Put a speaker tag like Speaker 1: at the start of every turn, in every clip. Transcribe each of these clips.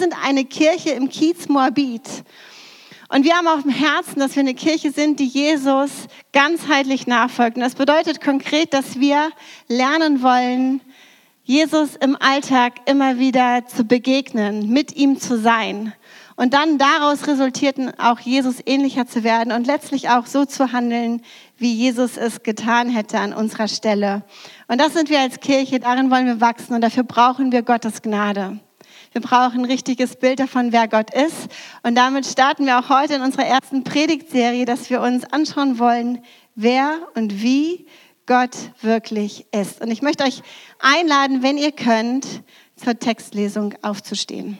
Speaker 1: sind eine Kirche im Kiez Moabit. Und wir haben auf dem Herzen, dass wir eine Kirche sind, die Jesus ganzheitlich nachfolgt. Und das bedeutet konkret, dass wir lernen wollen, Jesus im Alltag immer wieder zu begegnen, mit ihm zu sein. Und dann daraus resultierten auch Jesus ähnlicher zu werden und letztlich auch so zu handeln, wie Jesus es getan hätte an unserer Stelle. Und das sind wir als Kirche, darin wollen wir wachsen und dafür brauchen wir Gottes Gnade. Wir brauchen ein richtiges Bild davon, wer Gott ist. Und damit starten wir auch heute in unserer ersten Predigtserie, dass wir uns anschauen wollen, wer und wie Gott wirklich ist. Und ich möchte euch einladen, wenn ihr könnt, zur Textlesung aufzustehen.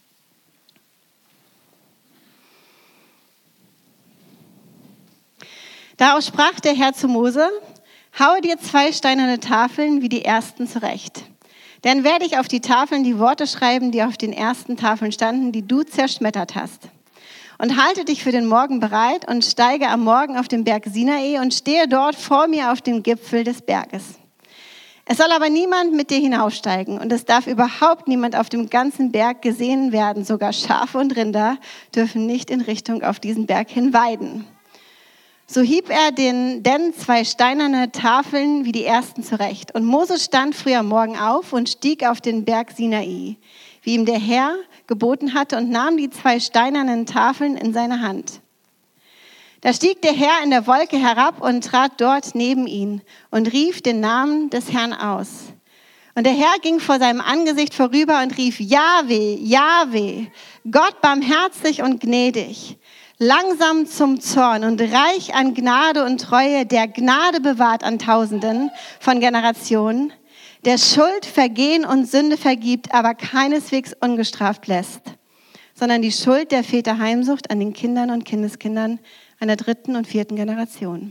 Speaker 1: Darauf sprach der Herr zu Mose: Haue dir 2 steinerne Tafeln wie die ersten zurecht. Dann werde ich auf die Tafeln die Worte schreiben, die auf den ersten Tafeln standen, die du zerschmettert hast. Und halte dich für den Morgen bereit und steige am Morgen auf den Berg Sinai und stehe dort vor mir auf dem Gipfel des Berges. Es soll aber niemand mit dir hinaufsteigen und es darf überhaupt niemand auf dem ganzen Berg gesehen werden. Sogar Schafe und Rinder dürfen nicht in Richtung auf diesen Berg hin weiden. So hieb er denn 2 steinerne Tafeln wie die ersten zurecht. Und Mose stand früh am Morgen auf und stieg auf den Berg Sinai, wie ihm der Herr geboten hatte, und nahm die 2 steinernen Tafeln in seine Hand. Da stieg der Herr in der Wolke herab und trat dort neben ihn und rief den Namen des Herrn aus. Und der Herr ging vor seinem Angesicht vorüber und rief: Jahwe, Jahwe, Gott barmherzig und gnädig, langsam zum Zorn und reich an Gnade und Treue, der Gnade bewahrt an Tausenden von Generationen, der Schuld, Vergehen und Sünde vergibt, aber keineswegs ungestraft lässt, sondern die Schuld der Väter heimsucht an den Kindern und Kindeskindern einer 3. und 4. Generation.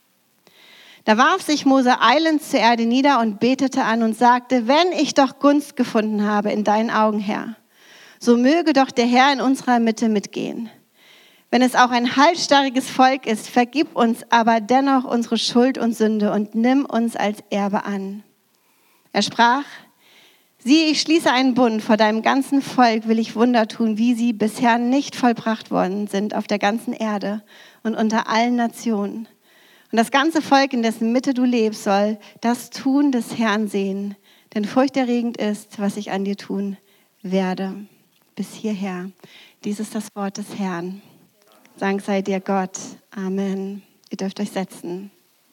Speaker 1: Da warf sich Mose eilends zur Erde nieder und betete an und sagte: Wenn ich doch Gunst gefunden habe in deinen Augen, Herr, so möge doch der Herr in unserer Mitte mitgehen. Wenn es auch ein halsstarriges Volk ist, vergib uns aber dennoch unsere Schuld und Sünde und nimm uns als Erbe an. Er sprach: Siehe, ich schließe einen Bund, vor deinem ganzen Volk will ich Wunder tun, wie sie bisher nicht vollbracht worden sind auf der ganzen Erde und unter allen Nationen. Und das ganze Volk, in dessen Mitte du lebst, soll das Tun des Herrn sehen, denn furchterregend ist, was ich an dir tun werde. Bis hierher. Dies ist das Wort des Herrn. Dank sei dir Gott. Amen. Ihr dürft euch setzen.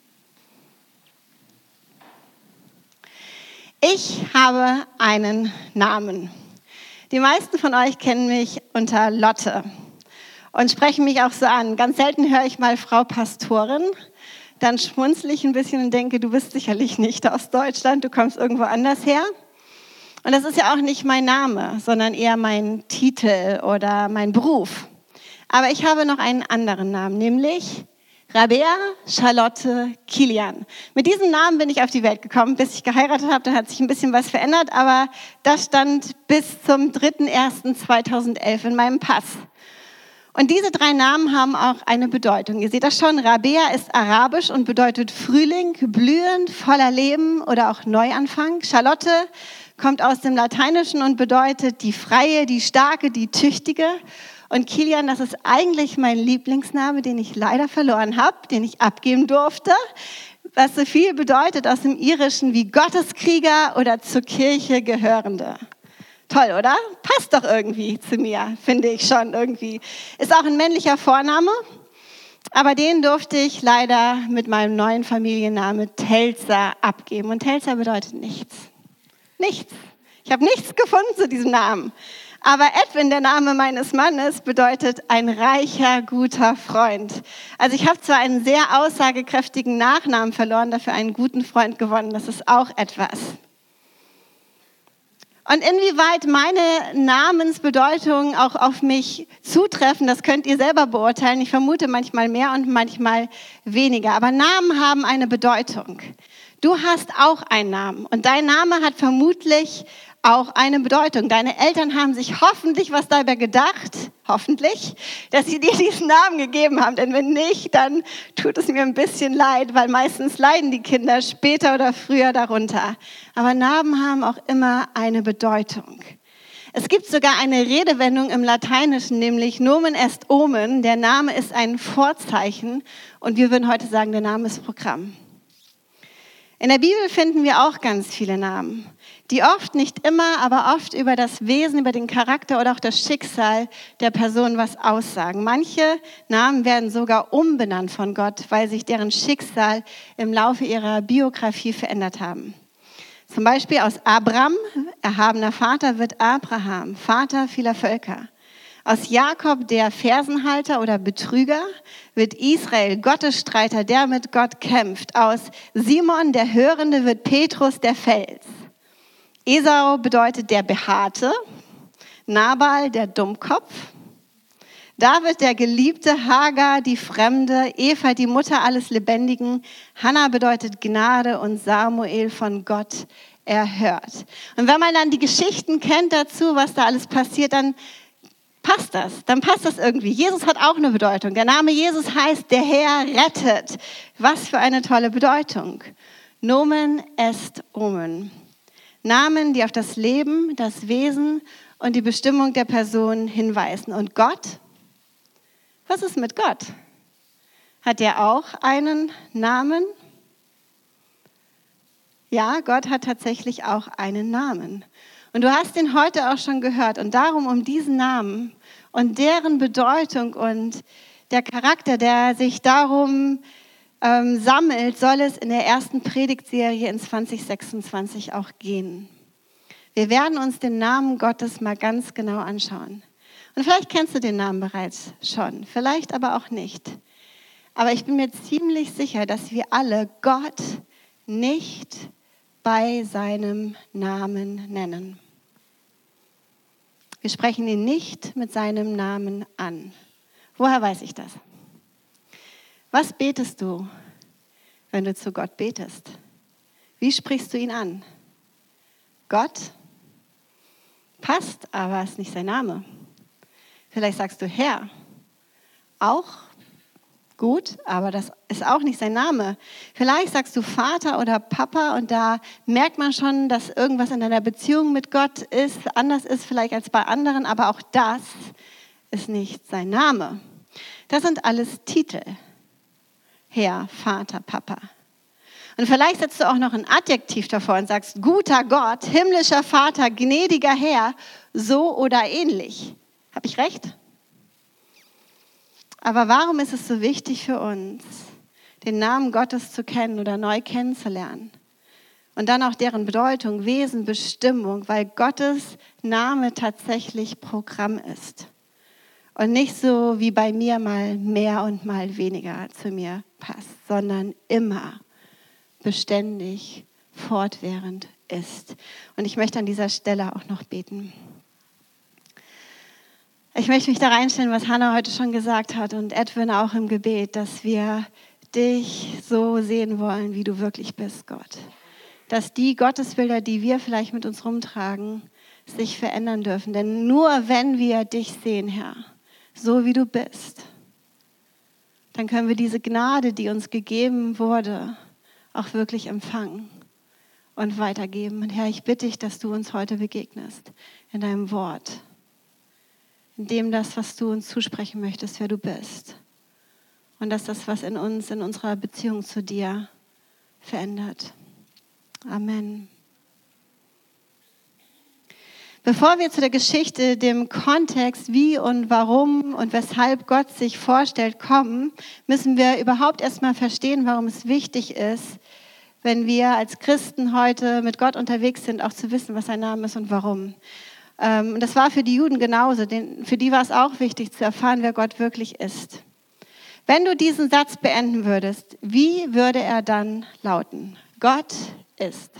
Speaker 1: Ich habe einen Namen. Die meisten von euch kennen mich unter Lotte und sprechen mich auch so an. Ganz selten höre ich mal Frau Pastorin. Dann schmunzle ich ein bisschen und denke, du bist sicherlich nicht aus Deutschland, du kommst irgendwo anders her. Und das ist ja auch nicht mein Name, sondern eher mein Titel oder mein Beruf. Aber ich habe noch einen anderen Namen, nämlich Rabea Charlotte Kilian. Mit diesem Namen bin ich auf die Welt gekommen, bis ich geheiratet habe. Dann hat sich ein bisschen was verändert, aber das stand bis zum 3.1.2011 in meinem Pass. Und diese 3 Namen haben auch eine Bedeutung. Ihr seht das schon, Rabea ist arabisch und bedeutet Frühling, blühend, voller Leben oder auch Neuanfang. Charlotte kommt aus dem Lateinischen und bedeutet die Freie, die Starke, die Tüchtige. Und Kilian, das ist eigentlich mein Lieblingsname, den ich leider verloren habe, den ich abgeben durfte, was so viel bedeutet aus dem Irischen wie Gotteskrieger oder zur Kirche gehörende. Toll, oder? Passt doch irgendwie zu mir, finde ich schon irgendwie. Ist auch ein männlicher Vorname, aber den durfte ich leider mit meinem neuen Familiennamen Telzer abgeben. Und Telzer bedeutet nichts. Nichts. Ich habe nichts gefunden zu diesem Namen. Aber Edwin, der Name meines Mannes, bedeutet ein reicher, guter Freund. Also ich habe zwar einen sehr aussagekräftigen Nachnamen verloren, dafür einen guten Freund gewonnen. Das ist auch etwas. Und inwieweit meine Namensbedeutungen auch auf mich zutreffen, das könnt ihr selber beurteilen. Ich vermute manchmal mehr und manchmal weniger. Aber Namen haben eine Bedeutung. Du hast auch einen Namen und dein Name hat vermutlich auch eine Bedeutung. Deine Eltern haben sich hoffentlich was dabei gedacht, hoffentlich, dass sie dir diesen Namen gegeben haben. Denn wenn nicht, dann tut es mir ein bisschen leid, weil meistens leiden die Kinder später oder früher darunter. Aber Namen haben auch immer eine Bedeutung. Es gibt sogar eine Redewendung im Lateinischen, nämlich Nomen est Omen. Der Name ist ein Vorzeichen und wir würden heute sagen, der Name ist Programm. In der Bibel finden wir auch ganz viele Namen, die oft, nicht immer, aber oft über das Wesen, über den Charakter oder auch das Schicksal der Person was aussagen. Manche Namen werden sogar umbenannt von Gott, weil sich deren Schicksal im Laufe ihrer Biografie verändert haben. Zum Beispiel aus Abram, erhabener Vater, wird Abraham, Vater vieler Völker. Aus Jakob, der Fersenhalter oder Betrüger, wird Israel, Gottesstreiter, der mit Gott kämpft. Aus Simon, der Hörende, wird Petrus, der Fels. Esau bedeutet der Behaarte, Nabal, der Dummkopf. David, der Geliebte, Hagar, die Fremde, Eva, die Mutter alles Lebendigen. Hannah bedeutet Gnade und Samuel von Gott erhört. Und wenn man dann die Geschichten kennt dazu, was da alles passiert, dann passt das irgendwie. Jesus hat auch eine Bedeutung. Der Name Jesus heißt, der Herr rettet. Was für eine tolle Bedeutung. Nomen est Omen. Namen, die auf das Leben, das Wesen und die Bestimmung der Person hinweisen. Und Gott? Was ist mit Gott? Hat er auch einen Namen? Ja, Gott hat tatsächlich auch einen Namen. Und du hast ihn heute auch schon gehört. Und darum, um diesen Namen und deren Bedeutung und der Charakter, der sich darum sammelt, soll es in der ersten Predigtserie in 2026 auch gehen. Wir werden uns den Namen Gottes mal ganz genau anschauen. Und vielleicht kennst du den Namen bereits schon, vielleicht aber auch nicht. Aber ich bin mir ziemlich sicher, dass wir alle Gott nicht bei seinem Namen nennen. Wir sprechen ihn nicht mit seinem Namen an. Woher weiß ich das? Was betest du, wenn du zu Gott betest? Wie sprichst du ihn an? Gott passt, aber ist nicht sein Name. Vielleicht sagst du Herr, auch gut, aber das ist auch nicht sein Name. Vielleicht sagst du Vater oder Papa und da merkt man schon, dass irgendwas in deiner Beziehung mit Gott ist, anders ist vielleicht als bei anderen, aber auch das ist nicht sein Name. Das sind alles Titel. Herr, Vater, Papa. Und vielleicht setzt du auch noch ein Adjektiv davor und sagst, guter Gott, himmlischer Vater, gnädiger Herr, so oder ähnlich. Habe ich recht? Aber warum ist es so wichtig für uns, den Namen Gottes zu kennen oder neu kennenzulernen? Und dann auch deren Bedeutung, Wesen, Bestimmung, weil Gottes Name tatsächlich Programm ist. Und nicht so wie bei mir mal mehr und mal weniger zu mir passt, sondern immer beständig, fortwährend ist. Und ich möchte an dieser Stelle auch noch beten. Ich möchte mich da reinstellen, was Hannah heute schon gesagt hat und Edwin auch im Gebet, dass wir dich so sehen wollen, wie du wirklich bist, Gott. Dass die Gottesbilder, die wir vielleicht mit uns rumtragen, sich verändern dürfen. Denn nur wenn wir dich sehen, Herr, so wie du bist, dann können wir diese Gnade, die uns gegeben wurde, auch wirklich empfangen und weitergeben. Und Herr, ich bitte dich, dass du uns heute begegnest in deinem Wort. In dem das, was du uns zusprechen möchtest, wer du bist. Und dass das, was in uns, in unserer Beziehung zu dir verändert. Amen. Bevor wir zu der Geschichte, dem Kontext, wie und warum und weshalb Gott sich vorstellt, kommen, müssen wir überhaupt erstmal verstehen, warum es wichtig ist, wenn wir als Christen heute mit Gott unterwegs sind, auch zu wissen, was sein Name ist und warum. Und das war für die Juden genauso. Für die war es auch wichtig zu erfahren, wer Gott wirklich ist. Wenn du diesen Satz beenden würdest, wie würde er dann lauten? Gott ist.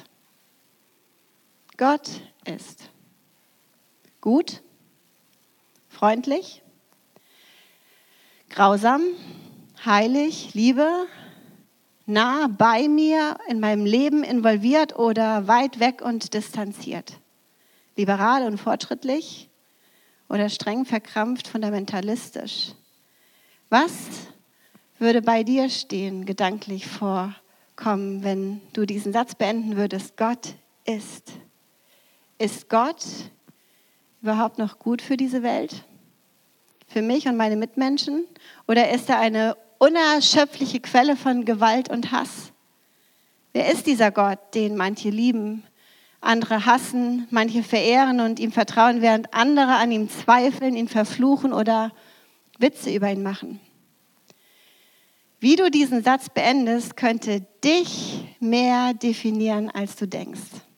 Speaker 1: Gott ist. Gut, freundlich, grausam, heilig, Liebe, nah bei mir, in meinem Leben involviert oder weit weg und distanziert. Liberal und fortschrittlich oder streng verkrampft, fundamentalistisch. Was würde bei dir stehen, gedanklich vorkommen, wenn du diesen Satz beenden würdest? Gott ist. Ist Gott überhaupt noch gut für diese Welt? Für mich und meine Mitmenschen? Oder ist er eine unerschöpfliche Quelle von Gewalt und Hass? Wer ist dieser Gott, den manche lieben, andere hassen, manche verehren und ihm vertrauen, während andere an ihm zweifeln, ihn verfluchen oder Witze über ihn machen? Wie du diesen Satz beendest, könnte dich mehr definieren, als du denkst.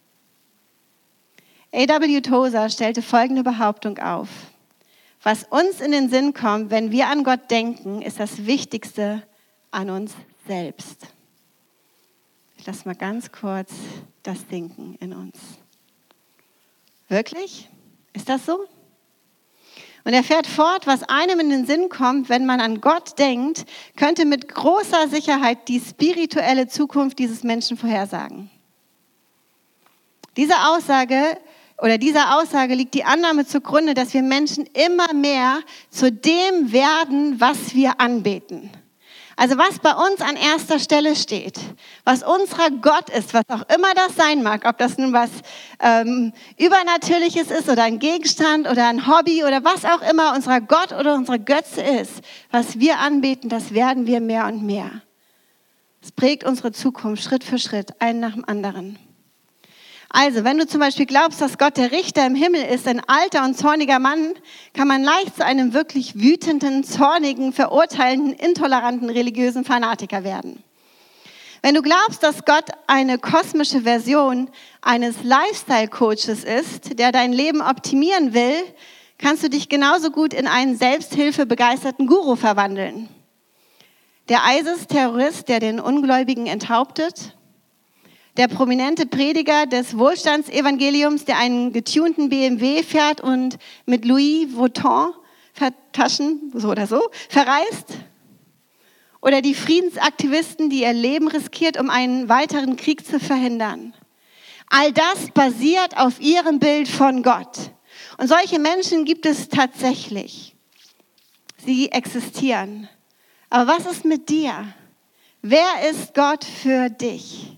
Speaker 1: A.W. Tozer stellte folgende Behauptung auf: Was uns in den Sinn kommt, wenn wir an Gott denken, ist das Wichtigste an uns selbst. Ich lasse mal ganz kurz das sinken in uns. Wirklich? Ist das so? Und er fährt fort, was einem in den Sinn kommt, wenn man an Gott denkt, könnte mit großer Sicherheit die spirituelle Zukunft dieses Menschen vorhersagen. Dieser Aussage liegt die Annahme zugrunde, dass wir Menschen immer mehr zu dem werden, was wir anbeten. Also was bei uns an erster Stelle steht, was unser Gott ist, was auch immer das sein mag, ob das nun was Übernatürliches ist oder ein Gegenstand oder ein Hobby oder was auch immer unser Gott oder unsere Götze ist, was wir anbeten, das werden wir mehr und mehr. Es prägt unsere Zukunft Schritt für Schritt, einen nach dem anderen. Also, wenn du zum Beispiel glaubst, dass Gott der Richter im Himmel ist, ein alter und zorniger Mann, kann man leicht zu einem wirklich wütenden, zornigen, verurteilenden, intoleranten, religiösen Fanatiker werden. Wenn du glaubst, dass Gott eine kosmische Version eines Lifestyle-Coaches ist, der dein Leben optimieren will, kannst du dich genauso gut in einen selbsthilfebegeisterten Guru verwandeln. Der ISIS-Terrorist, der den Ungläubigen enthauptet, der prominente Prediger des Wohlstandsevangeliums, der einen getunten BMW fährt und mit Louis Vuitton-Taschen so oder so verreist. Oder die Friedensaktivisten, die ihr Leben riskiert, um einen weiteren Krieg zu verhindern. All das basiert auf ihrem Bild von Gott. Und solche Menschen gibt es tatsächlich. Sie existieren. Aber was ist mit dir? Wer ist Gott für dich?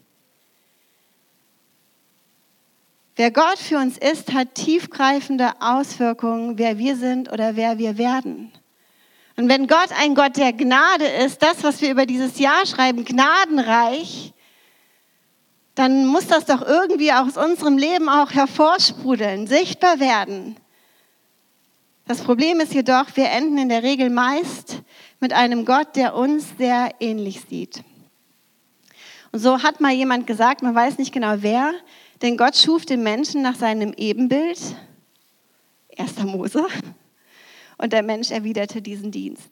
Speaker 1: Wer Gott für uns ist, hat tiefgreifende Auswirkungen, wer wir sind oder wer wir werden. Und wenn Gott ein Gott der Gnade ist, das, was wir über dieses Jahr schreiben, gnadenreich, dann muss das doch irgendwie aus unserem Leben auch hervorsprudeln, sichtbar werden. Das Problem ist jedoch, wir enden in der Regel meist mit einem Gott, der uns sehr ähnlich sieht. Und so hat mal jemand gesagt, man weiß nicht genau wer, denn Gott schuf den Menschen nach seinem Ebenbild, 1. Mose, und der Mensch erwiderte diesen Dienst.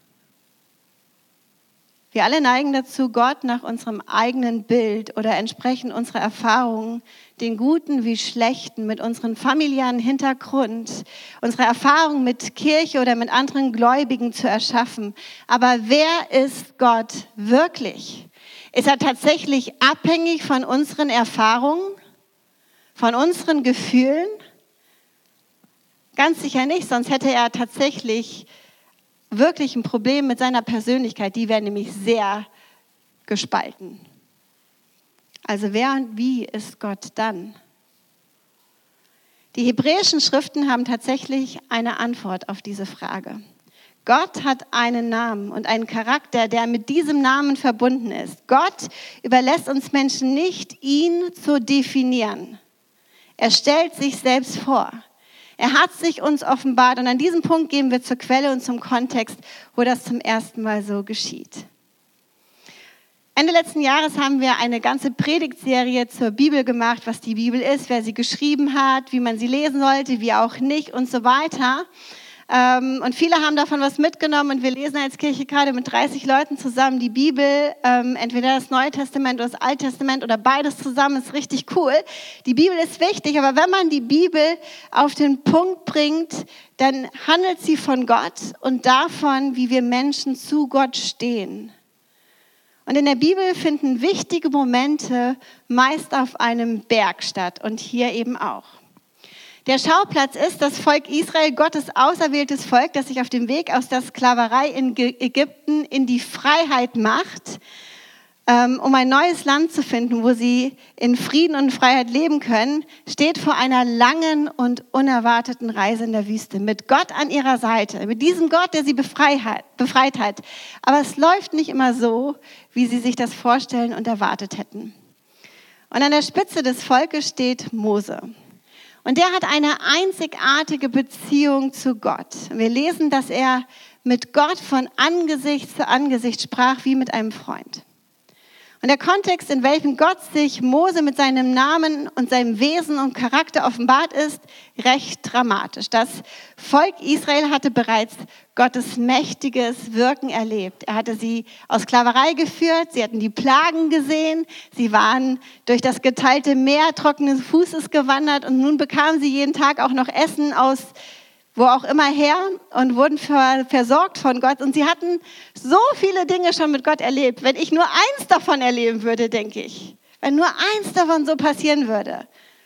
Speaker 1: Wir alle neigen dazu, Gott nach unserem eigenen Bild oder entsprechend unserer Erfahrungen, den Guten wie Schlechten, mit unserem familiären Hintergrund, unserer Erfahrung mit Kirche oder mit anderen Gläubigen zu erschaffen. Aber wer ist Gott wirklich? Ist er tatsächlich abhängig von unseren Erfahrungen? Von unseren Gefühlen? Ganz sicher nicht, sonst hätte er tatsächlich wirklich ein Problem mit seiner Persönlichkeit. Die wäre nämlich sehr gespalten. Also wer und wie ist Gott dann? Die hebräischen Schriften haben tatsächlich eine Antwort auf diese Frage. Gott hat einen Namen und einen Charakter, der mit diesem Namen verbunden ist. Gott überlässt uns Menschen nicht, ihn zu definieren. Er stellt sich selbst vor. Er hat sich uns offenbart und an diesem Punkt gehen wir zur Quelle und zum Kontext, wo das zum ersten Mal so geschieht. Ende letzten Jahres haben wir eine ganze Predigtserie zur Bibel gemacht, was die Bibel ist, wer sie geschrieben hat, wie man sie lesen sollte, wie auch nicht und so weiter. Und viele haben davon was mitgenommen und wir lesen als Kirche gerade mit 30 Leuten zusammen die Bibel, entweder das Neue Testament oder das Alte Testament oder beides zusammen, ist richtig cool. Die Bibel ist wichtig, aber wenn man die Bibel auf den Punkt bringt, dann handelt sie von Gott und davon, wie wir Menschen zu Gott stehen. Und in der Bibel finden wichtige Momente meist auf einem Berg statt und hier eben auch. Der Schauplatz ist das Volk Israel, Gottes auserwähltes Volk, das sich auf dem Weg aus der Sklaverei in Ägypten in die Freiheit macht. um ein neues Land zu finden, wo sie in Frieden und Freiheit leben können, steht vor einer langen und unerwarteten Reise in der Wüste mit Gott an ihrer Seite, mit diesem Gott, der sie befreit hat. Aber es läuft nicht immer so, wie sie sich das vorstellen und erwartet hätten. Und an der Spitze des Volkes steht Mose. Und der hat eine einzigartige Beziehung zu Gott. Wir lesen, dass er mit Gott von Angesicht zu Angesicht sprach, wie mit einem Freund. Und der Kontext, in welchem Gott sich Mose mit seinem Namen und seinem Wesen und Charakter offenbart, ist recht dramatisch. Das Volk Israel hatte bereits Gottes mächtiges Wirken erlebt. Er hatte sie aus Sklaverei geführt, sie hatten die Plagen gesehen, sie waren durch das geteilte Meer trockenen Fußes gewandert und nun bekamen sie jeden Tag auch noch Essen aus wo auch immer her und wurden versorgt von Gott. Und sie hatten so viele Dinge schon mit Gott erlebt. Wenn ich nur eins davon erleben würde, denke ich, wenn nur eins davon so passieren würde.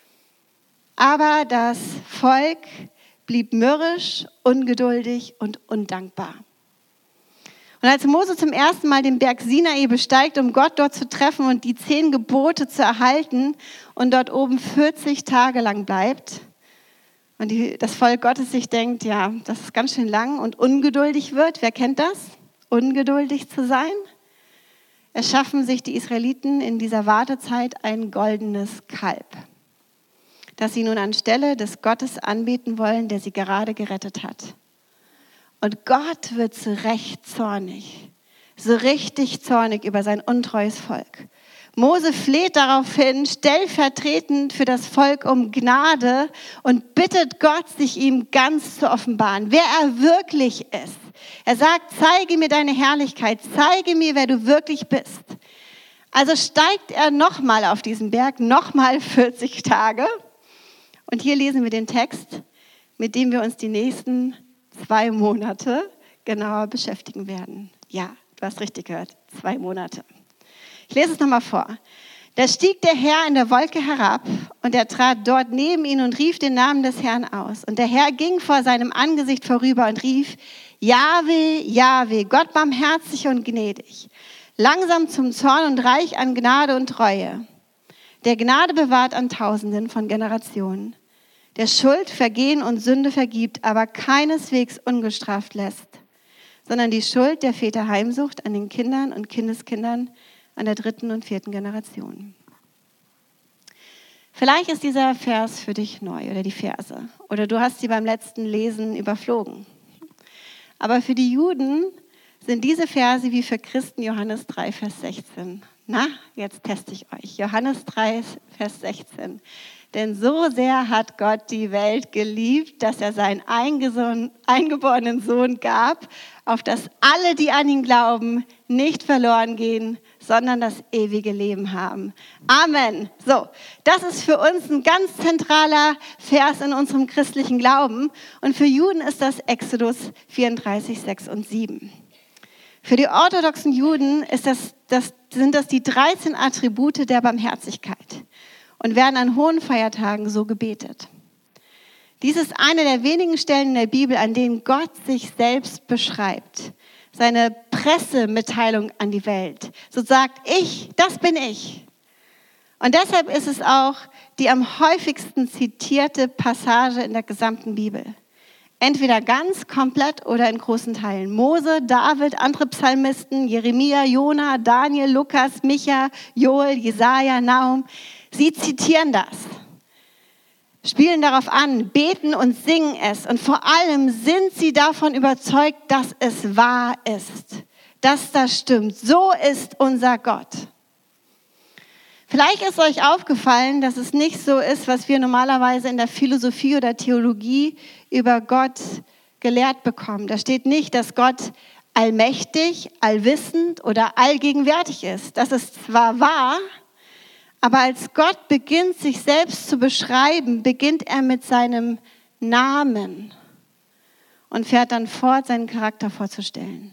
Speaker 1: Aber das Volk blieb mürrisch, ungeduldig und undankbar. Und als Mose zum ersten Mal den Berg Sinai besteigt, um Gott dort zu treffen und die 10 Gebote zu erhalten und dort oben 40 Tage lang bleibt, und das Volk Gottes sich denkt, ja, das ist ganz schön lang und ungeduldig wird. Wer kennt das? Ungeduldig zu sein. Erschaffen sich die Israeliten in dieser Wartezeit ein goldenes Kalb, das sie nun anstelle des Gottes anbeten wollen, der sie gerade gerettet hat. Und Gott wird zu Recht zornig, so richtig zornig über sein untreues Volk. Mose fleht daraufhin stellvertretend für das Volk um Gnade und bittet Gott, sich ihm ganz zu offenbaren, wer er wirklich ist. Er sagt, zeige mir deine Herrlichkeit, zeige mir, wer du wirklich bist. Also steigt er nochmal auf diesen Berg, nochmal 40 Tage. Und hier lesen wir den Text, mit dem wir uns die nächsten 2 Monate genauer beschäftigen werden. Ja, du hast richtig gehört, 2 Monate. Ich lese es nochmal vor. Da stieg der Herr in der Wolke herab und er trat dort neben ihn und rief den Namen des Herrn aus. Und der Herr ging vor seinem Angesicht vorüber und rief, Jahwe, Jahwe, Gott barmherzig und gnädig, langsam zum Zorn und reich an Gnade und Treue, der Gnade bewahrt an Tausenden von Generationen, der Schuld, Vergehen und Sünde vergibt, aber keineswegs ungestraft lässt, sondern die Schuld der Väter heimsucht an den Kindern und Kindeskindern, an der 3. und 4. Generation. Vielleicht ist dieser Vers für dich neu oder die Verse oder du hast sie beim letzten Lesen überflogen. Aber für die Juden sind diese Verse wie für Christen Johannes 3, Vers 16. Na, jetzt teste ich euch. Johannes 3, Vers 16. Denn so sehr hat Gott die Welt geliebt, dass er seinen eingeborenen Sohn gab, auf dass alle, die an ihn glauben, nicht verloren gehen, sondern das ewige Leben haben. Amen. So, das ist für uns ein ganz zentraler Vers in unserem christlichen Glauben. Und für Juden ist das Exodus 34, 6 und 7. Für die orthodoxen Juden sind das die 13 Attribute der Barmherzigkeit und werden an hohen Feiertagen so gebetet. Dies ist eine der wenigen Stellen in der Bibel, an denen Gott sich selbst beschreibt. Seine Pressemitteilung an die Welt. So sagt, das bin ich. Und deshalb ist es auch die am häufigsten zitierte Passage in der gesamten Bibel. Entweder ganz, komplett oder in großen Teilen. Mose, David, andere Psalmisten, Jeremia, Jona, Daniel, Lukas, Micha, Joel, Jesaja, Nahum. Sie zitieren das, spielen darauf an, beten und singen es. Und vor allem sind sie davon überzeugt, dass es wahr ist, dass das stimmt. So ist unser Gott. Vielleicht ist euch aufgefallen, dass es nicht so ist, was wir normalerweise in der Philosophie oder Theologie über Gott gelehrt bekommen. Da steht nicht, dass Gott allmächtig, allwissend oder allgegenwärtig ist. Das ist zwar wahr, aber als Gott beginnt, sich selbst zu beschreiben, beginnt er mit seinem Namen und fährt dann fort, seinen Charakter vorzustellen.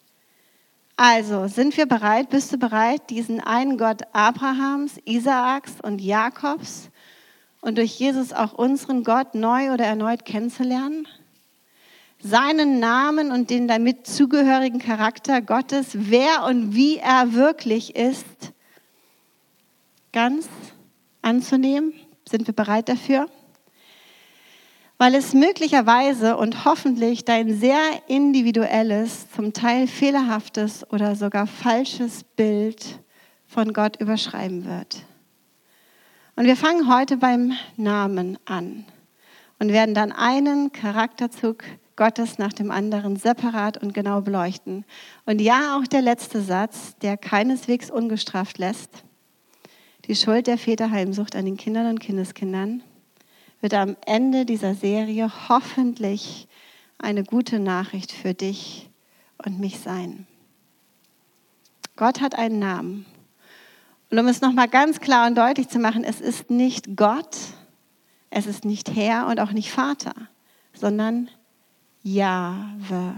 Speaker 1: Also, sind wir bereit, bist du bereit, diesen einen Gott Abrahams, Isaaks und Jakobs und durch Jesus auch unseren Gott neu oder erneut kennenzulernen? Seinen Namen und den damit zugehörigen Charakter Gottes, wer und wie er wirklich ist, ganz anzunehmen? Sind wir bereit dafür? Weil es möglicherweise und hoffentlich dein sehr individuelles, zum Teil fehlerhaftes oder sogar falsches Bild von Gott überschreiben wird. Und wir fangen heute beim Namen an und werden dann einen Charakterzug Gottes nach dem anderen separat und genau beleuchten. Und ja, auch der letzte Satz, der keineswegs ungestraft lässt, die Schuld der Väterheimsucht an den Kindern und Kindeskindern, wird am Ende dieser Serie hoffentlich eine gute Nachricht für dich und mich sein. Gott hat einen Namen. Und um es nochmal ganz klar und deutlich zu machen, es ist nicht Gott, es ist nicht Herr und auch nicht Vater, sondern Jahwe.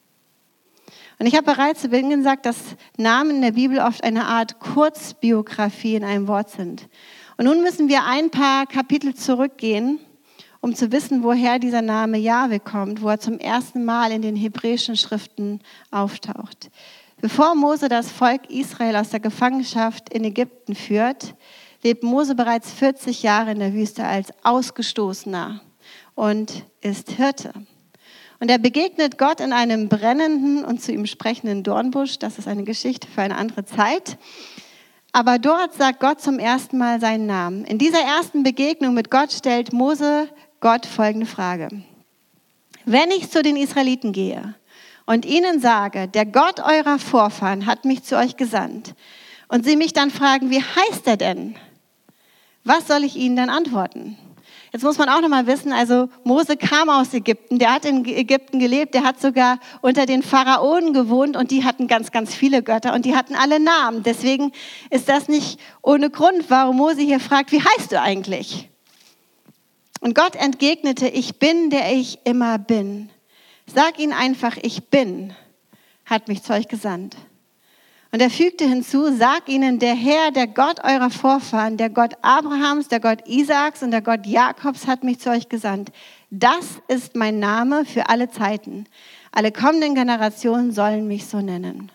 Speaker 1: Und ich habe bereits zu Beginn gesagt, dass Namen in der Bibel oft eine Art Kurzbiografie in einem Wort sind. Und nun müssen wir ein paar Kapitel zurückgehen, um zu wissen, woher dieser Name Jahwe kommt, wo er zum ersten Mal in den hebräischen Schriften auftaucht. Bevor Mose das Volk Israel aus der Gefangenschaft in Ägypten führt, lebt Mose bereits 40 Jahre in der Wüste als Ausgestoßener und ist Hirte. Und er begegnet Gott in einem brennenden und zu ihm sprechenden Dornbusch. Das ist eine Geschichte für eine andere Zeit. Aber dort sagt Gott zum ersten Mal seinen Namen. In dieser ersten Begegnung mit Gott stellt Mose Gott folgende Frage. Wenn ich zu den Israeliten gehe und ihnen sage, der Gott eurer Vorfahren hat mich zu euch gesandt, und sie mich dann fragen, wie heißt er denn? Was soll ich ihnen dann antworten? Jetzt muss man auch noch mal wissen, also Mose kam aus Ägypten, der hat in Ägypten gelebt, der hat sogar unter den Pharaonen gewohnt und die hatten ganz, ganz viele Götter und die hatten alle Namen. Deswegen ist das nicht ohne Grund, warum Mose hier fragt, wie heißt du eigentlich? Und Gott entgegnete, ich bin, der ich immer bin. Sag ihnen einfach, ich bin, hat mich zu euch gesandt. Und er fügte hinzu, sag ihnen, der Herr, der Gott eurer Vorfahren, der Gott Abrahams, der Gott Isaaks und der Gott Jakobs hat mich zu euch gesandt. Das ist mein Name für alle Zeiten. Alle kommenden Generationen sollen mich so nennen.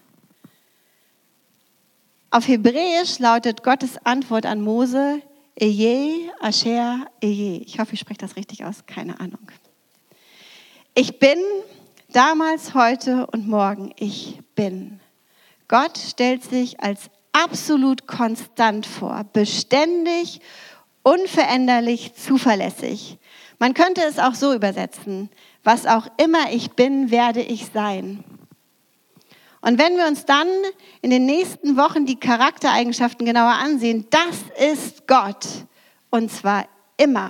Speaker 1: Auf Hebräisch lautet Gottes Antwort an Mose, Eje, Asher, Eje. Ich hoffe, ich spreche das richtig aus, keine Ahnung. Ich bin, damals, heute und morgen, ich bin. Gott stellt sich als absolut konstant vor, beständig, unveränderlich, zuverlässig. Man könnte es auch so übersetzen, was auch immer ich bin, werde ich sein. Und wenn wir uns dann in den nächsten Wochen die Charaktereigenschaften genauer ansehen, das ist Gott und zwar immer.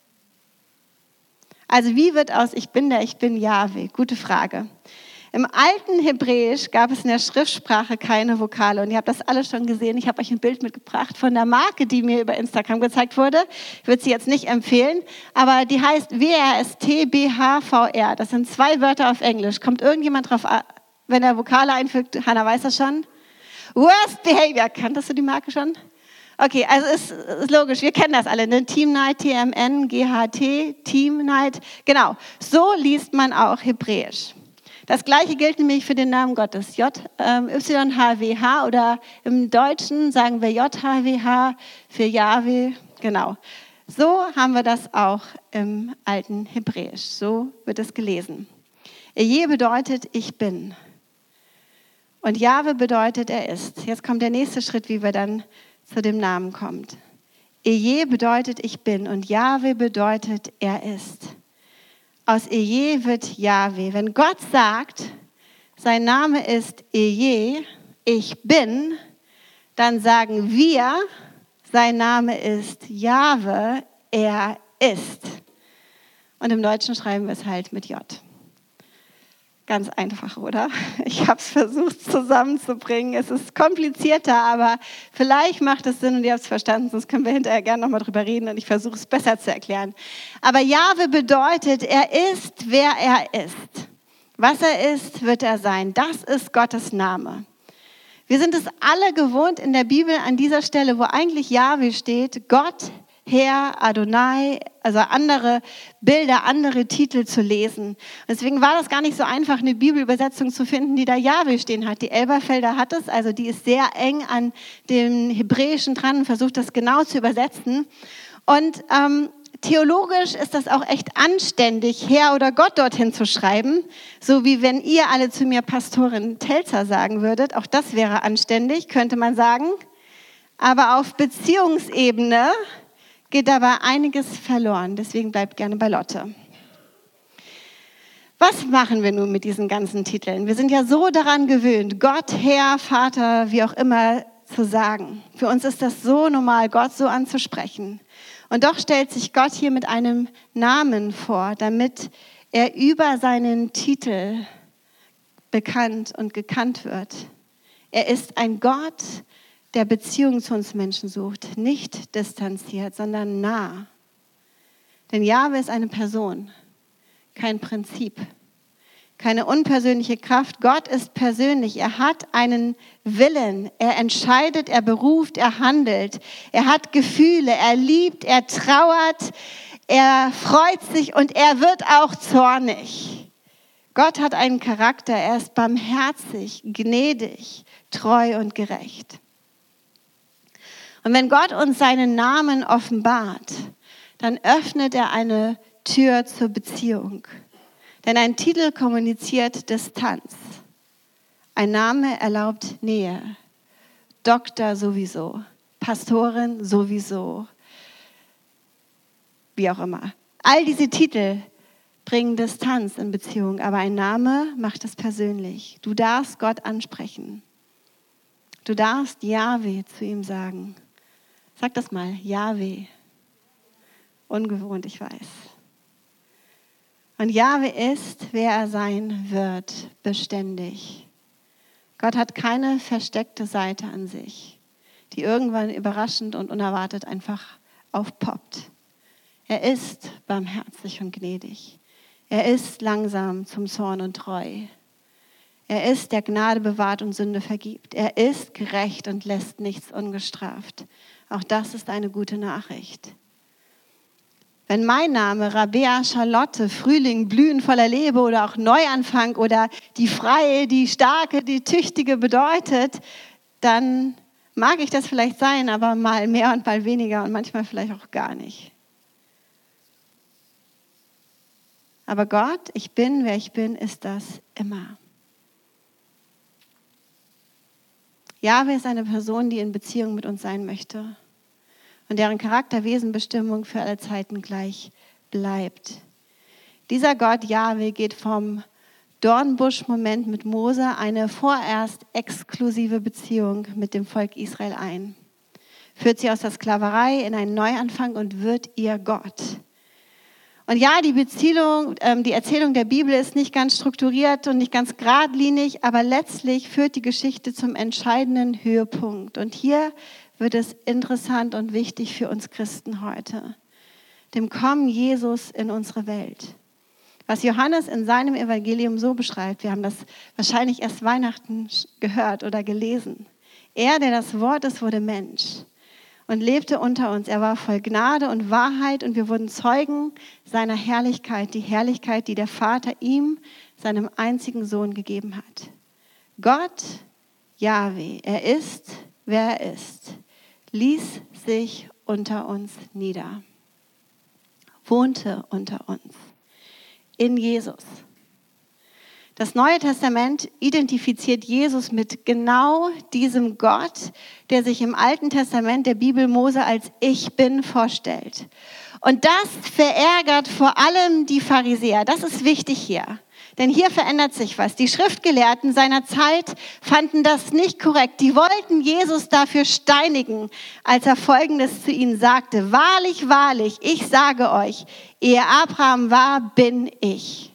Speaker 1: Also wie wird aus ich bin der ich bin Jahwe? Gute Frage. Im alten Hebräisch gab es in der Schriftsprache keine Vokale und ihr habt das alle schon gesehen. Ich habe euch ein Bild mitgebracht von der Marke, die mir über Instagram gezeigt wurde. Ich würde sie jetzt nicht empfehlen, aber die heißt WRSTBHVR. Das sind 2 Wörter auf Englisch. Kommt irgendjemand drauf, wenn er Vokale einfügt? Hannah weiß das schon. Worst Behavior. Kanntest du die Marke schon? Okay, also ist logisch, wir kennen das alle, ne? Team Night, TMN, GHT, Team Night. Genau, so liest man auch Hebräisch. Das Gleiche gilt nämlich für den Namen Gottes, YHWH oder im Deutschen sagen wir JHWH für Jahwe, genau. So haben wir das auch im alten Hebräisch, so wird es gelesen. Eje bedeutet ich bin und Jahwe bedeutet er ist. Jetzt kommt der nächste Schritt, wie wir dann zu dem Namen kommen. Eje bedeutet ich bin und Jahwe bedeutet er ist. Aus Eje wird Jahwe. Wenn Gott sagt, sein Name ist Eje, ich bin, dann sagen wir, sein Name ist Jahwe, er ist. Und im Deutschen schreiben wir es halt mit J. Ganz einfach, oder? Ich habe es versucht zusammenzubringen. Es ist komplizierter, aber vielleicht macht es Sinn und ihr habt es verstanden, sonst können wir hinterher gerne nochmal drüber reden und ich versuche es besser zu erklären. Aber Jahwe bedeutet, er ist, wer er ist. Was er ist, wird er sein. Das ist Gottes Name. Wir sind es alle gewohnt in der Bibel an dieser Stelle, wo eigentlich Jahwe steht, Gott Herr, Adonai, also andere Bilder, andere Titel zu lesen. Deswegen war das gar nicht so einfach, eine Bibelübersetzung zu finden, die da Jahwe stehen hat. Die Elberfelder hat es, also die ist sehr eng an dem Hebräischen dran und versucht das genau zu übersetzen. Und theologisch ist das auch echt anständig, Herr oder Gott dorthin zu schreiben, so wie wenn ihr alle zu mir Pastorin Telzer sagen würdet. Auch das wäre anständig, könnte man sagen. Aber auf Beziehungsebene geht dabei einiges verloren. Deswegen bleibt gerne bei Lotte. Was machen wir nun mit diesen ganzen Titeln? Wir sind ja so daran gewöhnt, Gott, Herr, Vater, wie auch immer zu sagen. Für uns ist das so normal, Gott so anzusprechen. Und doch stellt sich Gott hier mit einem Namen vor, damit er über seinen Titel bekannt und gekannt wird. Er ist ein Gott, der Beziehung zu uns Menschen sucht, nicht distanziert, sondern nah. Denn Jahwe ist eine Person, kein Prinzip, keine unpersönliche Kraft. Gott ist persönlich, er hat einen Willen, er entscheidet, er beruft, er handelt, er hat Gefühle, er liebt, er trauert, er freut sich und er wird auch zornig. Gott hat einen Charakter, er ist barmherzig, gnädig, treu und gerecht. Und wenn Gott uns seinen Namen offenbart, dann öffnet er eine Tür zur Beziehung. Denn ein Titel kommuniziert Distanz. Ein Name erlaubt Nähe. Doktor sowieso, Pastorin sowieso, wie auch immer. All diese Titel bringen Distanz in Beziehung, aber ein Name macht es persönlich. Du darfst Gott ansprechen. Du darfst Jahwe zu ihm sagen. Sag das mal, Jahwe. Ungewohnt, ich weiß. Und Jahwe ist, wer er sein wird, beständig. Gott hat keine versteckte Seite an sich, die irgendwann überraschend und unerwartet einfach aufpoppt. Er ist barmherzig und gnädig. Er ist langsam zum Zorn und treu. Er ist, der Gnade bewahrt und Sünde vergibt. Er ist gerecht und lässt nichts ungestraft. Auch das ist eine gute Nachricht. Wenn mein Name Rabea, Charlotte, Frühling, Blühen voller Liebe oder auch Neuanfang oder die Freie, die Starke, die Tüchtige bedeutet, dann mag ich das vielleicht sein, aber mal mehr und mal weniger und manchmal vielleicht auch gar nicht. Aber Gott, ich bin, wer ich bin, ist das immer. Jahwe ist eine Person, die in Beziehung mit uns sein möchte und deren Charakter, Wesen, Bestimmung für alle Zeiten gleich bleibt. Dieser Gott Jahwe geht vom Dornbusch-Moment mit Mose eine vorerst exklusive Beziehung mit dem Volk Israel ein, führt sie aus der Sklaverei in einen Neuanfang und wird ihr Gott. Und ja, die Erzählung der Bibel ist nicht ganz strukturiert und nicht ganz geradlinig, aber letztlich führt die Geschichte zum entscheidenden Höhepunkt. Und hier wird es interessant und wichtig für uns Christen heute. Dem Kommen Jesus in unsere Welt. Was Johannes in seinem Evangelium so beschreibt, wir haben das wahrscheinlich erst Weihnachten gehört oder gelesen. Er, der das Wort ist, wurde Mensch und lebte unter uns. Er war voll Gnade und Wahrheit und wir wurden Zeugen seiner Herrlichkeit, die Herrlichkeit, die der Vater ihm, seinem einzigen Sohn, gegeben hat. Gott, Jahwe, er ist, wer er ist, ließ sich unter uns nieder, wohnte unter uns, in Jesus. Das Neue Testament identifiziert Jesus mit genau diesem Gott, der sich im Alten Testament der Bibel Mose als Ich Bin vorstellt. Und das verärgert vor allem die Pharisäer. Das ist wichtig hier. Denn hier verändert sich was. Die Schriftgelehrten seiner Zeit fanden das nicht korrekt. Die wollten Jesus dafür steinigen, als er Folgendes zu ihnen sagte: Wahrlich, wahrlich, ich sage euch, ehe Abraham war, bin ich.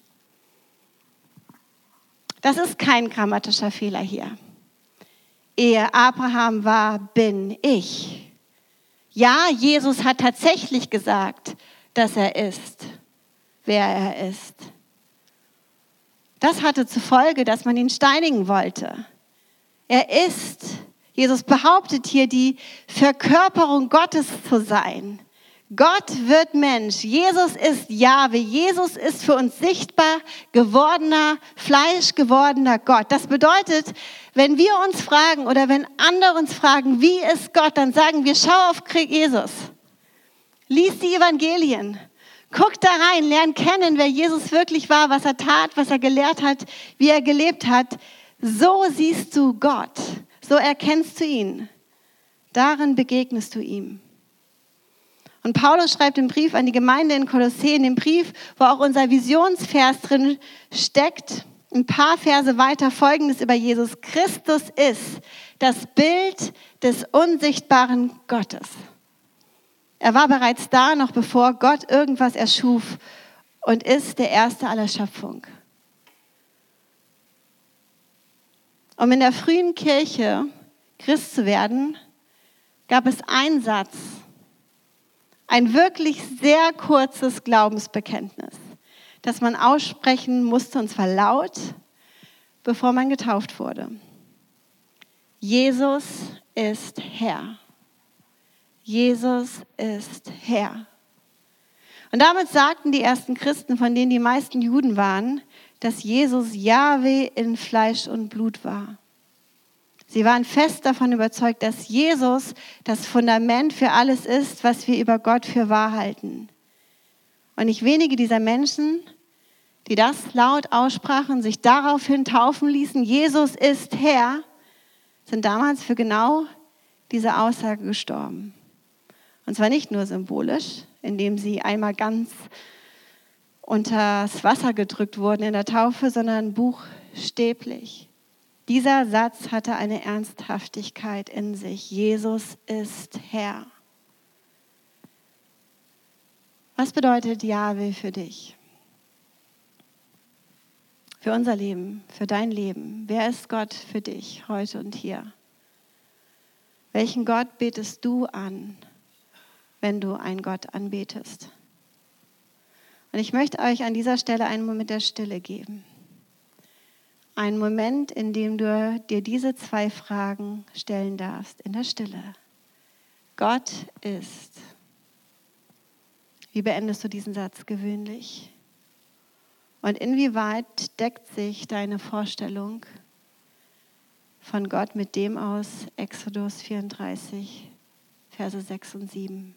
Speaker 1: Das ist kein grammatischer Fehler hier. Ehe Abraham war, bin ich. Ja, Jesus hat tatsächlich gesagt, dass er ist, wer er ist. Das hatte zur Folge, dass man ihn steinigen wollte. Er ist, Jesus behauptet hier, die Verkörperung Gottes zu sein. Gott wird Mensch. Jesus ist Jahwe. Jesus ist für uns sichtbar gewordener, Fleisch gewordener Gott. Das bedeutet, wenn wir uns fragen oder wenn andere uns fragen, wie ist Gott, dann sagen wir, schau auf Jesus. Lies die Evangelien. Guck da rein, lern kennen, wer Jesus wirklich war, was er tat, was er gelehrt hat, wie er gelebt hat. So siehst du Gott. So erkennst du ihn. Darin begegnest du ihm. Und Paulus schreibt im Brief an die Gemeinde in Kolossä, in dem Brief, wo auch unser Visionsvers drin steckt, ein paar Verse weiter Folgendes über Jesus. Christus ist das Bild des unsichtbaren Gottes. Er war bereits da, noch bevor Gott irgendwas erschuf und ist der Erste aller Schöpfung. Um in der frühen Kirche Christ zu werden, gab es einen Satz, ein wirklich sehr kurzes Glaubensbekenntnis, das man aussprechen musste, und zwar laut, bevor man getauft wurde. Jesus ist Herr. Jesus ist Herr. Und damit sagten die ersten Christen, von denen die meisten Juden waren, dass Jesus Jahwe in Fleisch und Blut war. Sie waren fest davon überzeugt, dass Jesus das Fundament für alles ist, was wir über Gott für wahr halten. Und nicht wenige dieser Menschen, die das laut aussprachen, sich daraufhin taufen ließen, Jesus ist Herr, sind damals für genau diese Aussage gestorben. Und zwar nicht nur symbolisch, indem sie einmal ganz unters Wasser gedrückt wurden in der Taufe, sondern buchstäblich. Dieser Satz hatte eine Ernsthaftigkeit in sich. Jesus ist Herr. Was bedeutet Jahwe für dich? Für unser Leben, für dein Leben. Wer ist Gott für dich heute und hier? Welchen Gott betest du an, wenn du einen Gott anbetest? Und ich möchte euch an dieser Stelle einen Moment der Stille geben. Ein Moment, in dem du dir diese 2 Fragen stellen darfst, in der Stille. Gott ist. Wie beendest du diesen Satz gewöhnlich? Und inwieweit deckt sich deine Vorstellung von Gott mit dem aus Exodus 34, Verse 6 und 7?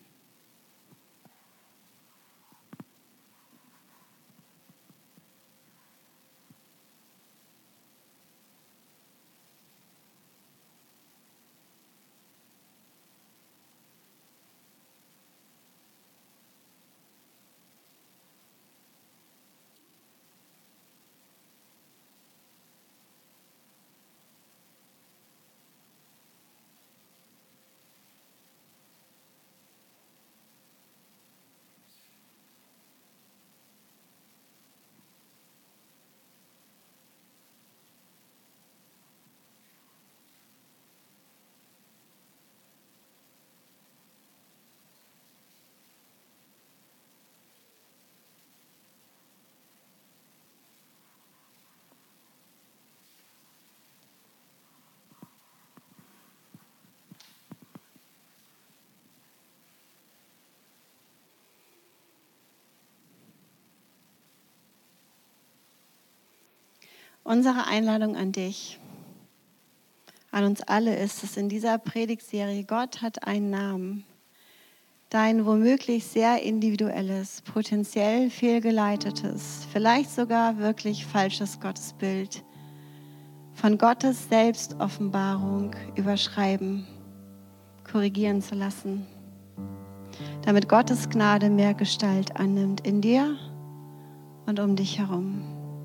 Speaker 1: Unsere Einladung an dich, an uns alle ist es in dieser Predigtserie, Gott hat einen Namen, dein womöglich sehr individuelles, potenziell fehlgeleitetes, vielleicht sogar wirklich falsches Gottesbild von Gottes Selbstoffenbarung überschreiben, korrigieren zu lassen, damit Gottes Gnade mehr Gestalt annimmt in dir und um dich herum.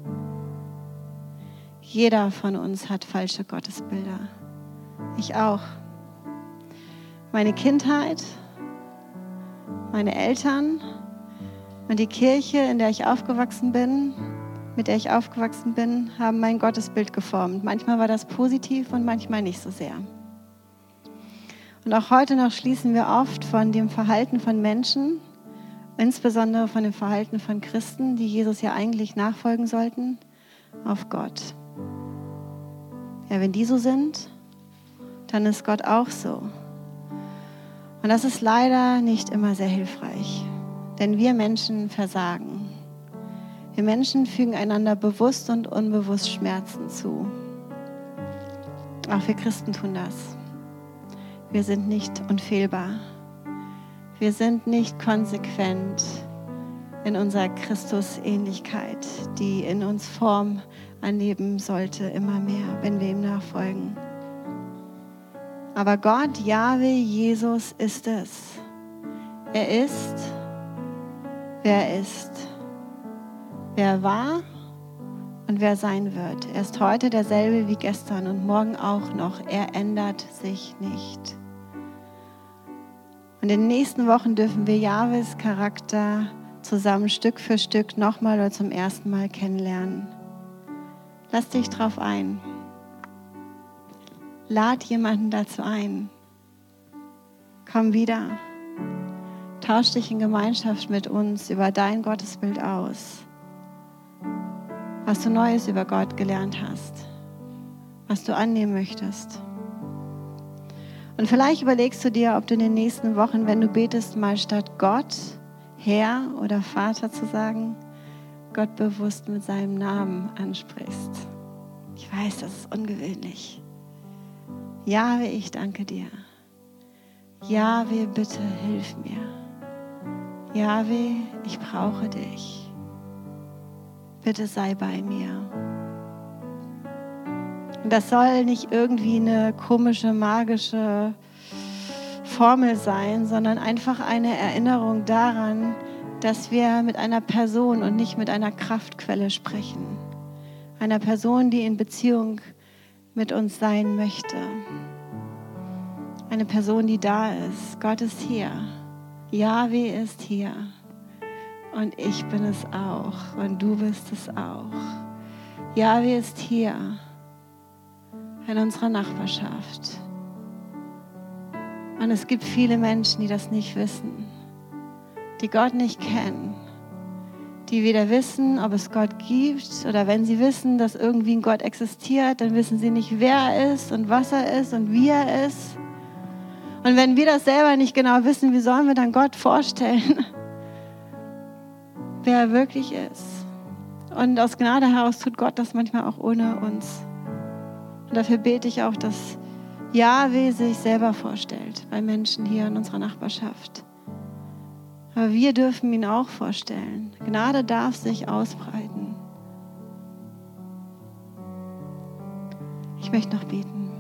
Speaker 1: Jeder von uns hat falsche Gottesbilder. Ich auch. Meine Kindheit, meine Eltern und die Kirche, in der ich aufgewachsen bin, mit der ich aufgewachsen bin, haben mein Gottesbild geformt. Manchmal war das positiv und manchmal nicht so sehr. Und auch heute noch schließen wir oft von dem Verhalten von Menschen, insbesondere von dem Verhalten von Christen, die Jesus ja eigentlich nachfolgen sollten, auf Gott. Ja, wenn die so sind, dann ist Gott auch so. Und das ist leider nicht immer sehr hilfreich, denn wir Menschen versagen. Wir Menschen fügen einander bewusst und unbewusst Schmerzen zu. Auch wir Christen tun das. Wir sind nicht unfehlbar. Wir sind nicht konsequent in unserer Christusähnlichkeit, die in uns Form annehmen sollte, immer mehr, wenn wir ihm nachfolgen. Aber Gott, Jahwe, Jesus ist es. Er ist, wer er ist, wer er war und wer er sein wird. Er ist heute derselbe wie gestern und morgen auch noch. Er ändert sich nicht. Und in den nächsten Wochen dürfen wir Jahwes Charakter zusammen Stück für Stück nochmal oder zum ersten Mal kennenlernen. Lass dich drauf ein. Lad jemanden dazu ein. Komm wieder. Tausch dich in Gemeinschaft mit uns über dein Gottesbild aus. Was du Neues über Gott gelernt hast. Was du annehmen möchtest. Und vielleicht überlegst du dir, ob du in den nächsten Wochen, wenn du betest, mal statt Gott, Herr oder Vater zu sagen, Gott bewusst mit seinem Namen ansprichst. Ich weiß, das ist ungewöhnlich. Jahwe, ich danke dir. Jahwe, bitte hilf mir. Jahwe, ich brauche dich. Bitte sei bei mir. Und das soll nicht irgendwie eine komische, magische Formel sein, sondern einfach eine Erinnerung daran, dass wir mit einer Person und nicht mit einer Kraftquelle sprechen. Einer Person, die in Beziehung mit uns sein möchte. Eine Person, die da ist. Gott ist hier. Jahwe ist hier. Und ich bin es auch. Und du bist es auch. Jahwe ist hier. In unserer Nachbarschaft. Und es gibt viele Menschen, die das nicht wissen. Die Gott nicht kennen. Die weder wissen, ob es Gott gibt, oder wenn sie wissen, dass irgendwie ein Gott existiert, dann wissen sie nicht, wer er ist und was er ist und wie er ist. Und wenn wir das selber nicht genau wissen, wie sollen wir dann Gott vorstellen, wer er wirklich ist? Und aus Gnade heraus tut Gott das manchmal auch ohne uns. Und dafür bete ich auch, dass Jahwe sich selber vorstellt bei Menschen hier in unserer Nachbarschaft. Aber wir dürfen ihn auch vorstellen. Gnade darf sich ausbreiten. Ich möchte noch beten.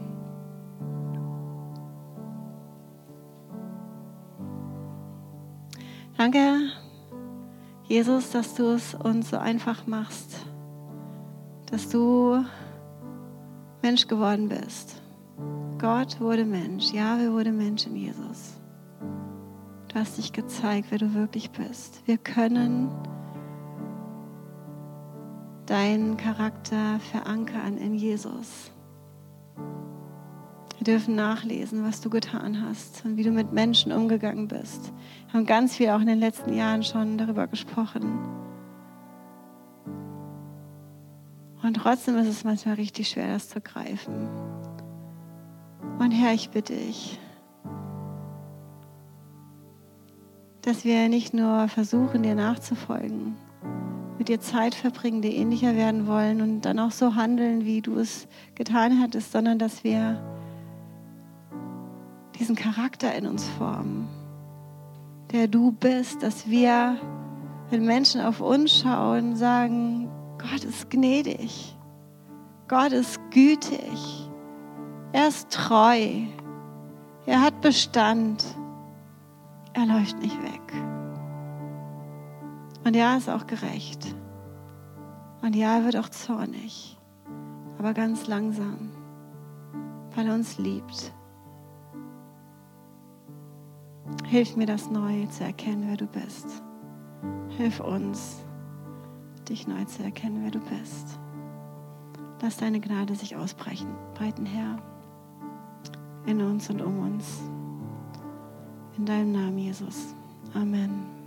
Speaker 1: Danke, Jesus, dass du es uns so einfach machst, dass du Mensch geworden bist. Gott wurde Mensch, Jahwe wurde Mensch in Jesus. Du hast dich gezeigt, wer du wirklich bist. Wir können deinen Charakter verankern in Jesus. Wir dürfen nachlesen, was du getan hast und wie du mit Menschen umgegangen bist. Wir haben ganz viel auch in den letzten Jahren schon darüber gesprochen. Und trotzdem ist es manchmal richtig schwer, das zu greifen. Und Herr, ich bitte dich, dass wir nicht nur versuchen, dir nachzufolgen, mit dir Zeit verbringen, dir ähnlicher werden wollen und dann auch so handeln, wie du es getan hattest, sondern dass wir diesen Charakter in uns formen, der du bist, dass wir, wenn Menschen auf uns schauen, sagen, Gott ist gnädig, Gott ist gütig, er ist treu, er hat Bestand, er läuft nicht weg. Und ja, er ist auch gerecht. Und ja, er wird auch zornig, aber ganz langsam, weil er uns liebt. Hilf mir, das neu zu erkennen, wer du bist. Hilf uns, dich neu zu erkennen, wer du bist. Lass deine Gnade sich ausbreiten, Herr, in uns und um uns. In deinem Namen, Jesus. Amen.